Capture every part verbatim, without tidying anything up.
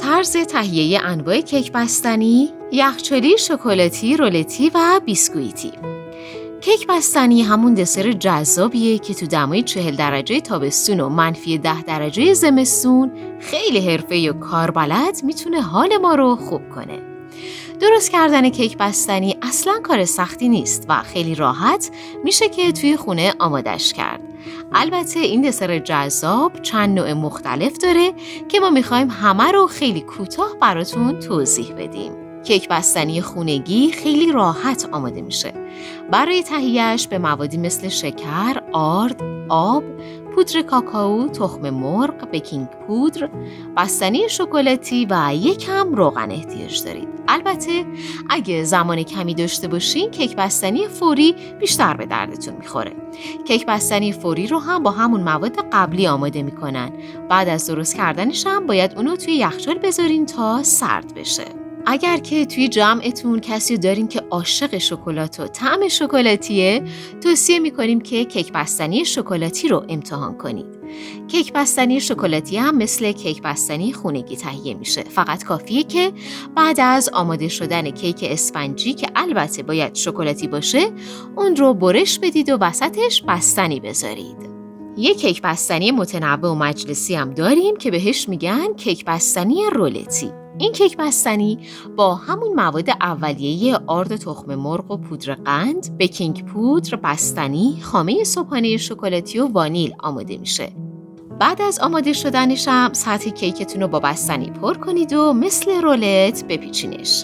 طرز تهیه انواع کیک بستنی، یخچالی، شکلاتی، رولتی و بیسکویتی. کیک بستنی همون دسر جذابیه که تو دمای چهل درجه تابستون و منفی ده درجه زمستون خیلی حرفه‌ای و کاربلد میتونه حال ما رو خوب کنه. درست کردن کیک بستنی اصلاً کار سختی نیست و خیلی راحت میشه که توی خونه آمادش کرد. البته این دسر جذاب چند نوع مختلف داره که ما میخوایم همه رو خیلی کوتاه براتون توضیح بدیم. کیک بستنی خونگی خیلی راحت آماده میشه. برای تهیهش به موادی مثل شکر، آرد، آب، پودر کاکائو، تخم مرغ، بیکینگ پودر، بستنی شکلاتی و یکم روغن احتیاج دارید. البته اگه زمان کمی داشته باشین کیک بستنی فوری بیشتر به دردتون میخوره. کیک بستنی فوری رو هم با همون مواد قبلی آماده میکنن. بعد از درست کردنش هم باید اونو توی یخچال بذارین تا سرد بشه. اگر که توی جمعتون کسی دارین که عاشق شکلات و طعم شکلاتیه، توصیه میکنیم که کیک بستنی شکلاتی رو امتحان کنید. کیک بستنی شکلاتی هم مثل کیک بستنی خونگی تهیه میشه. فقط کافیه که بعد از آماده شدن کیک اسفنجی که البته باید شکلاتی باشه، اون رو برش بدید و وسطش بستنی بذارید. یک کیک بستنی متنوع و مجلسی هم داریم که بهش میگن کیک بستنی رولتی. این کیک بستنی با همون مواد اولیه آرد تخم مرغ و پودر قند، بیکینگ پودر، بستنی، خامه صبحانه شکلاتی و وانیل آماده میشه. بعد از آماده شدنش هم سطح کیکتون رو با بستنی پر کنید و مثل رولت بپیچینش.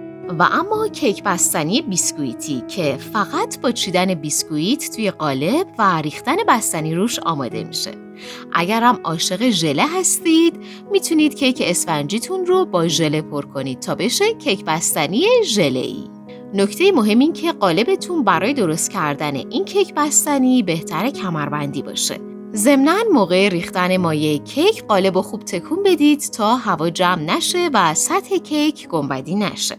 و اما کیک بستنی بیسکویتی که فقط با چیدن بیسکویت توی قالب و ریختن بستنی روش آماده میشه. اگر هم عاشق ژله هستید میتونید کیک اسفنجیتون رو با ژله پر کنید تا بشه کیک بستنی ژله‌ای. نکته مهم این که قالبتون برای درست کردن این کیک بستنی بهتره کمربندی باشه. ضمناً موقع ریختن مایع کیک قالب رو خوب تکون بدید تا هوا جمع نشه و سطح کیک گنبدی نشه.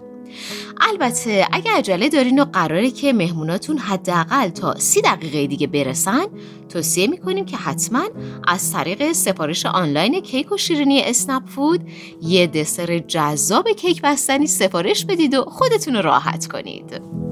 البته اگه عجله دارین و قراره که مهموناتون حداقل تا سی دقیقه دیگه برسن، توصیه میکنیم که حتما از طریق سفارش آنلاین کیک و شیرینی اسنپ فود یه دسر جذاب کیک بستنی سفارش بدید و خودتون رو راحت کنید.